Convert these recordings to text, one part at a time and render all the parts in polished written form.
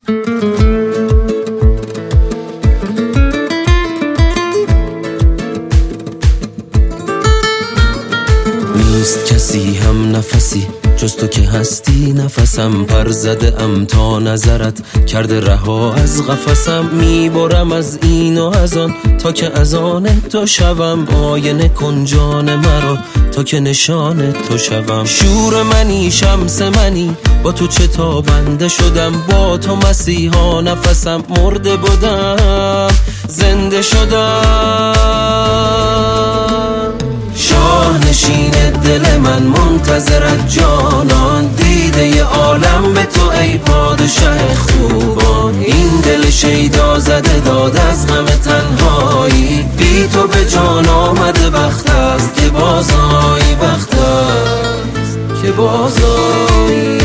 نیست کسی هم نفسی جز تو که هستی، نفسم پر زده ام تا نظرت کرده رها از قفسم. میبرم از این و از آن تا که از آن تو شوم، آینه کن جان مرا تا که نشان تو شوم. شور منی شمس منی، با تو چه تا بنده شدم، با تو مسیحا نفسم مرده بودم زنده شدم. شاه نشین دل من منتظرت جانان، دیده ی عالم به تو ای پادشه خوبان. این دل شیدا زده داد از غم تنهایی، بی تو به جان آمده وقت است که بازایی، وقت است که بازایی.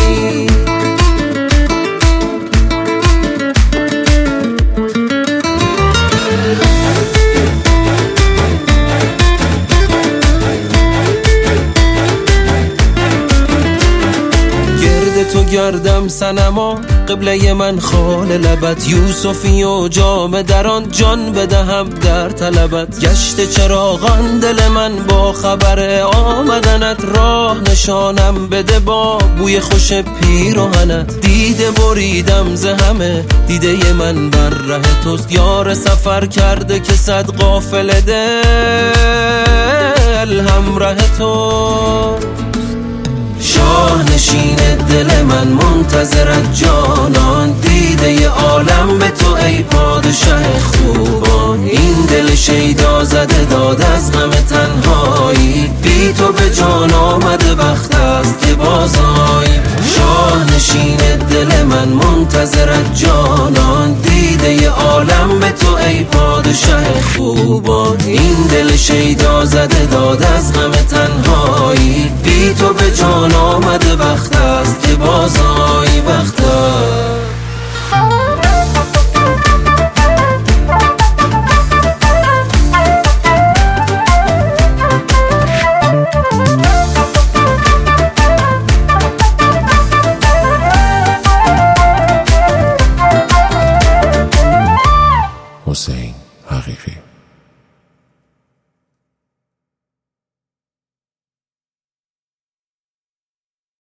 تو گردم سنما قبله من خال لبت، یوسفی و جام دران جان بدهم در طلبت. گشت چراغان دل من با خبر آمدنت، راه نشانم بده با بوی خوش پیراهنت. دیده بریدم ز همه دیده من بر ره توست، یار سفر کرده که صد قافله دل همراه تو. شاه نشین دل من منتظرت جانان، دیده ی عالم به تو ای پادشه خوبان. این دل شیدا زده داد از غم تنهایی، بی تو به جان آمده وقت است که بازایی. شاه نشین دل من منتظرت جانان، دیده ی عالم به تو ای پادشه خوبان. این دل شیدا زده داد از غم تنهایی،